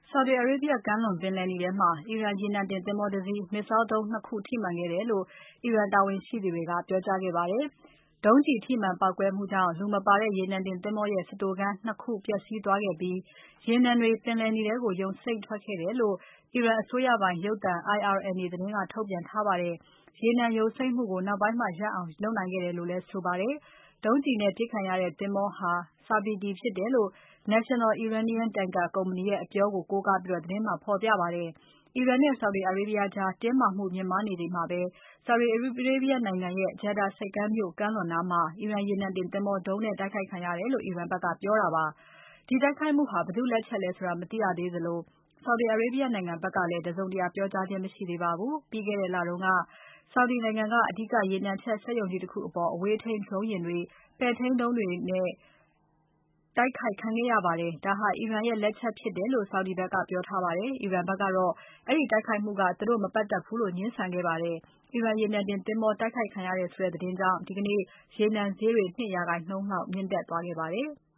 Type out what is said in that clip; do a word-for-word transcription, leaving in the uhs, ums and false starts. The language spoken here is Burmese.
Saudi Arabia ကမ်းလွန်ပင်လယ်နီထဲမှာ အီရန်ရေနံတင်သင်္ဘောတစီး Missile ဒုံး ၂ ခုထိမှန်ခဲ့တယ်လို့ အီရန်တာဝန်ရှိသူတွေက ပြောကြားခဲ့ပါတယ်။ ဒုံးကျည်ထိမှန်ပေါက်ကွဲမှုကြောင့် လူမပါတဲ့ရေနံတင်သင်္ဘောရဲ့ စတိုခန်း ၂ ခုပျက်စီးသွားခဲ့ပြီး ရေနံတွေ ပင်လယ်နီထဲကို ယိုစိမ့်ထွက်ခဲ့တယ်လို့ အီရန်အစိုးရပိုင်ရုပ်သံ I R N A သတင်းက ထုတ်ပြန်ထားပါတယ်။ ရေနံယိုစိမ့်မှုကို နောက်ပိုင်းမှာ ရပ်အောင်လုပ်နိုင်ခဲ့တယ်လို့လည်း ဆိုပါတယ်။ ဒုံးကျည်နဲ့ပစ်ခံရတဲ့သင်္ဘောဟာ Sabiti ဖြစ်တယ်လို့ National Iranian Tanker ကုမ္ပဏီရဲ့ အပြောကို ကိုးကားပြီး သတင်းမှာ ဖော်ပြပါတယ်။ အီရန်နဲ့ Saudi Arabia ကြား တင်းမာမှုမြင့်မားနေချိန်မှာပဲ Saudi Arabia နိုင်ငံရဲ့ Jeddah ဆိပ်ကမ်းမြို့ကမ်းလွန်နားမှာ အီရန်ရေနံတင်သင်္ဘော ဒုံးနဲ့တိုက်ခိုက်ခံရတယ်လို့ အီရန်ဘက်ကပြောတာပါ။ ဒီတိုက်ခိုက်မှုဟာ ဘယ်သူ့လက်ချက်လဲဆိုတာ မသိရသေးသလို Saudi Arabia နိုင်ငံဘက်ကလည်း တစုံတရာပြောကြားခြင်း မရှိသေးပါဘူး။ ပြီးခဲ့တဲ့လတုန်းက Saudi နိုင်ငံက အဓိကရေနံချက်စက်ရုံကြီးတခုအပေါ် အဝေးထိန်း ဒရုန်းယာဉ်တွေ၊ ပဲ့ထိန်းဒုံးတွေနဲ့ တိုက်ခိုက်ခံခဲ့ရပါတယ်။ ဒါဟာ အီရန်ရဲ့လက်ချက်ဖြစ်တယ်လို့ Saudi ဘက်ကပြောထားပါတယ်။ အီရန်ဘက်ကတော့ အဲဒီတိုက်ခိုက်မှုက သူတို့ မပတ်သက်ဘူးလို့ ငြင်းဆန်ခဲ့ပါတယ်။ အီရန်ရေနံတင်သင်္ဘောတိုက်ခိုက်ခံရတယ်ဆိုတဲ့သတင်းကြောင့် ဒီကနေ့ ရေနံဈေးတွေ ၂% လောက်မြင့်တက်သွားခဲ့ပါတယ်။